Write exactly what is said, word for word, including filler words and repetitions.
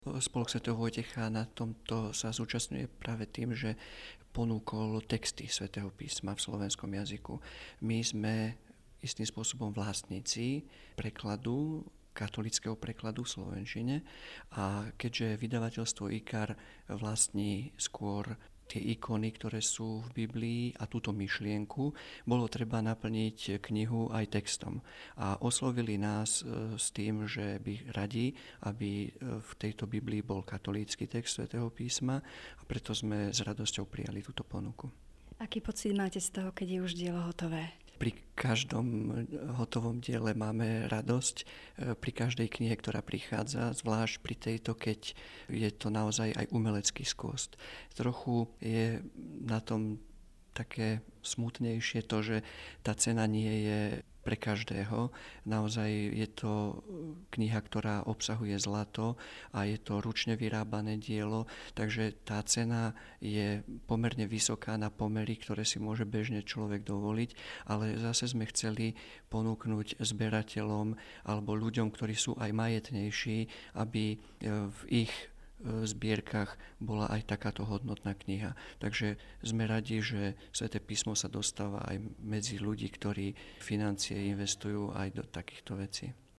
Spolok svätého Vojtecha na tomto sa zúčastňuje práve tým, že ponúkol texty svätého písma v slovenskom jazyku. My sme istým spôsobom vlastníci prekladu, katolického prekladu v slovenčine, a keďže vydavateľstvo IKAR vlastní skôr tie ikony, ktoré sú v Biblii a túto myšlienku, bolo treba naplniť knihu aj textom. A oslovili nás s tým, že by radi, aby v tejto Biblii bol katolícky text svätého písma, a preto sme s radosťou prijali túto ponuku. Aký pocit máte z toho, keď je už dielo hotové? Pri každom hotovom diele máme radosť, pri každej knihe, ktorá prichádza, zvlášť pri tejto, keď je to naozaj aj umelecký skôst. Trochu je na tom také smutnejšie to, že tá cena nie je pre každého. Naozaj je to kniha, ktorá obsahuje zlato a je to ručne vyrábané dielo, takže tá cena je pomerne vysoká na pomery, ktoré si môže bežne človek dovoliť, ale zase sme chceli ponúknuť zberateľom alebo ľuďom, ktorí sú aj majetnejší, aby v ich zbierkach bola aj takáto hodnotná kniha. Takže sme radi, že Sväté písmo sa dostáva aj medzi ľudí, ktorí financie investujú aj do takýchto vecí.